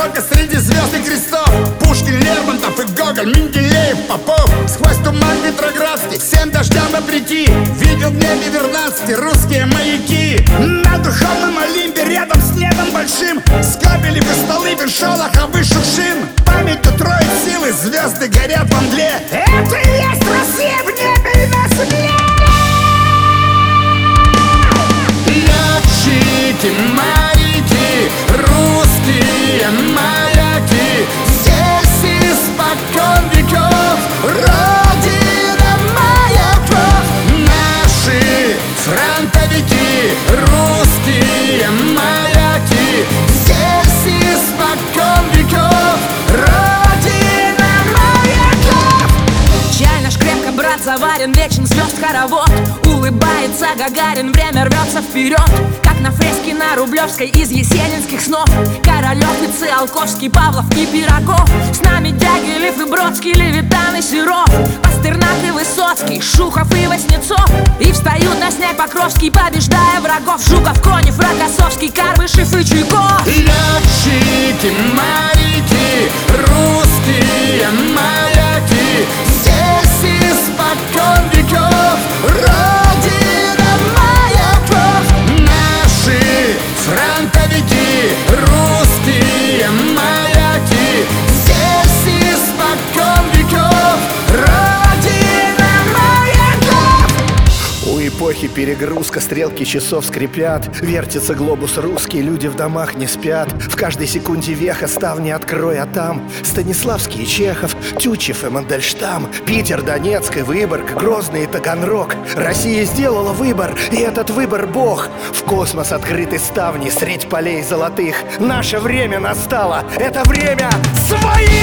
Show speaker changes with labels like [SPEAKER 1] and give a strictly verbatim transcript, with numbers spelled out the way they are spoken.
[SPEAKER 1] только среди звезд и крестов. Пушкин, Лермонтов и Гоголь, Менделеев, Попов. Сквозь туман Петроградский, всем дождям вопреки, видел в небе Вернадский русские маяки. На духовном Олимпе рядом с небом большим Скобелев и Столыпин, Шолохов и Шукшин. Памятью троиц силы звезды горят во мгле. Это и есть Россия в небе и на земле. Летчики, моряки, русские маяки, здесь испокон веков родина маяков. Наши фронтовики, русские маяки, здесь испокон веков родина маяков.
[SPEAKER 2] Чай наш крепко, брат, заварен, вечен звезд хоровод. Улыбается Гагарин, время рвется вперед, как на фреске на Рублевской из есенинских снов. Королев и Циолковский, Павлов и Пирогов. С нами Дягилев и Бродский, Левитан и Серов, Пастернак и Высоцкий, Шухов и Васнецов. И встают на снег Покровский, побеждая врагов. Жуков, Конев, Рокоссовский, Карбышев и Чуйков.
[SPEAKER 1] Летчики, моряки, русские маяки, здесь испокон веков родина маяков. Наши фронтовики, русские маяки, здесь испокон веков родина маяков.
[SPEAKER 3] У эпохи перегрузка, стрелки часов скрипят, вертится глобус русский, люди в домах не спят. В каждой секунде веха, ставни открой, а там Станиславский и Чехов, Тютчев и Мандельштам, Питер, Донецк и Выборг, Грозный и Таганрог. Россия сделала выбор, и этот выбор Бог. В космос открыты ставни средь полей золотых. Наше время настало, это время своих!